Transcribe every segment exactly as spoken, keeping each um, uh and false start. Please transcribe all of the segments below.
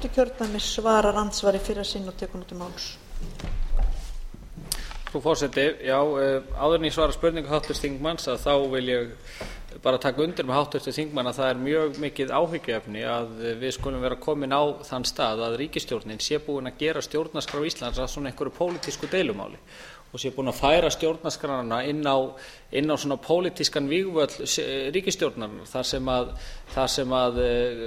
Norðvesturkjördæmis svarar andsvari fyrra sinn og tekur nú til máls. Frú forseti, já, áður en ég svara spurningu háttvirts þingmanns að þá vil ég bara taka undir með háttvirtum þingmann að það er mjög mikið áhyggjuefni að við skulum vera komin á þann stað að ríkisstjórnin sé búin að gera stjórnarskrá Íslands að svona einhverju pólitísku deilumáli og sé búin að færa stjórnarskrána inn á, inn á svona pólitískan vígvöll ríkisstjórnarinnar þar sem að, þar sem að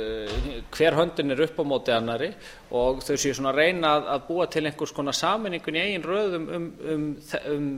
hver höndin er upp á móti annarri og þau séu svona að reyna að, að búa til einhvers konar sameiningun í eigin röðum um, um, um, um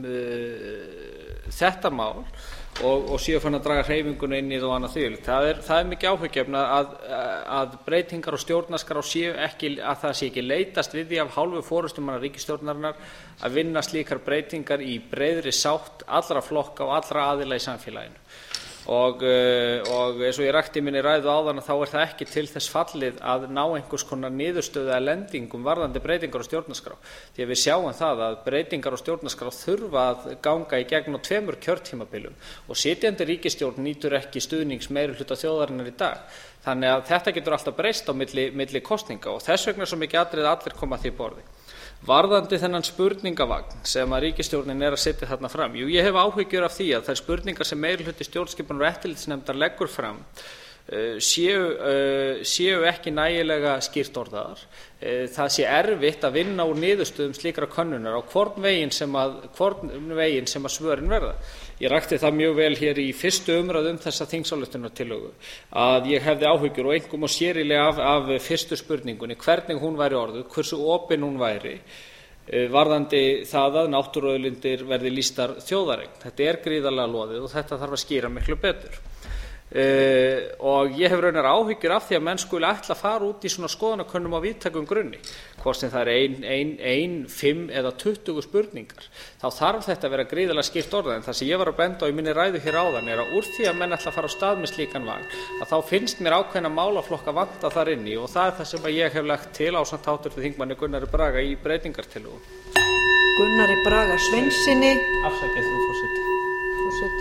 uh, þetta mál og, og séu fann að draga hreyfinguna inn í það og annað því. Það er, það er mikið áhyggjuefni að, að breytingar og stjórnarskrá séu ekki, að það sé ekki leitast við því af hálfu forystumanna ríkisstjórnarinnar að vinna slíkar breytingar í breiðri sátt allra flokka og allra aðila í samfélaginu. Og, og eins og ég rakti í minni ræðu áðan að þá er það ekki til þess fallið að ná einhvers konar niðurstöðu eða lendingum varðandi breytingar á stjórnarskrá. Því að við sjáum það að breytingar á stjórnarskrá þurfa að ganga í gegn á tveimur kjörtímabilum og sitjandi ríkisstjórn nýtur ekki stuðnings meirihluta þjóðarinnar í dag. Þannig að þetta getur alltaf breyst á milli, milli kosninga og þess vegna er svo mikið atriði að allir koma að því borði. Varðandi þennan spurningavagn sem að ríkisstjórnin er að setja þarna fram. Jú, ég hef áhyggjur af því að þær spurningar sem meirihluti stjórnskipunar- og eftirlitsnefndar leggur fram uh, séu, uh, séu ekki nægilega skýrt orðaðar. Uh, það sé erfitt að vinna úr niðurstöðum slíkra könnunar á hvorn veginn sem að, hvorn veginn sem að svörin verða. Ég rakti það mjög vel hér í fyrstu umræðu um þessa þingsályktunartillögu að ég hefði áhyggjur og einkum og sérílega af, af fyrstu spurningunni hvernig hún væri orðuð, hversu opin hún væri varðandi það að náttúruauðlindir verði lýstar þjóðareign. Þetta er gríðarlega loðið og þetta þarf að skýra miklu betur. Uh, og ég hef raunar áhyggjur af því að menn skuli ætla að fara út í svona skoðanakönnum á víðtækum grunni hvort sem það er ein, ein, ein, fimm eða tuttugu spurningar þá þarf þetta að vera gríðarlega skýrt orðað en það sem ég var að benda á í minni ræðu hér áðan er að úr því að menn ætla að fara á stað með slíkan vagn að þá finnst mér ákveðna málaflokka vanta þar inni og það er það sem ég hef lagt til ásamt háttvirtum þingmanni Gunnari Braga í breytingartillögu. Gunnari Braga Sveinssyni. Afsakið, frú forseti.